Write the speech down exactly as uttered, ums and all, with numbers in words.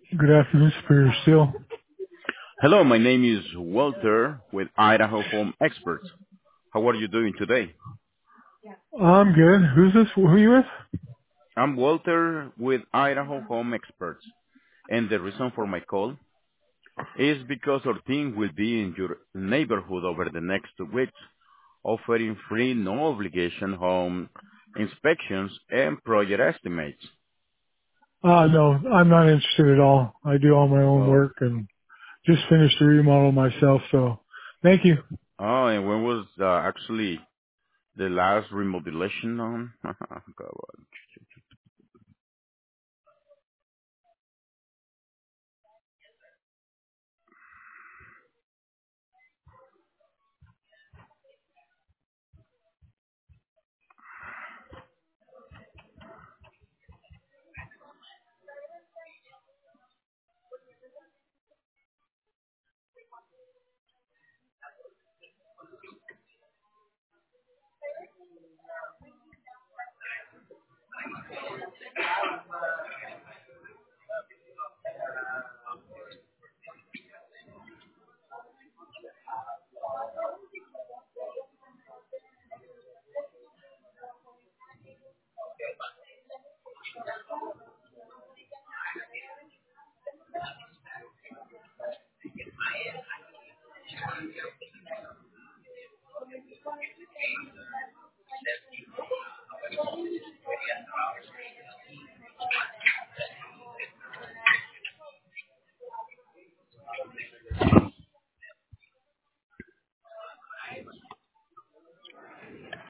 Good afternoon, Superior Steel. Hello, my name is Walter with Idaho Home Experts. How are you doing today? I'm good. Who's this? Who are you with? I'm Walter with Idaho Home Experts, and the reason for my call is because our team will be in your neighborhood over the next two weeks, offering free, no obligation home inspections and project estimates. Uh, no, I'm not interested at all. I do all my own Oh, work and just finished the remodel myself, so thank you. oh, and when was uh, actually the last remodelation on?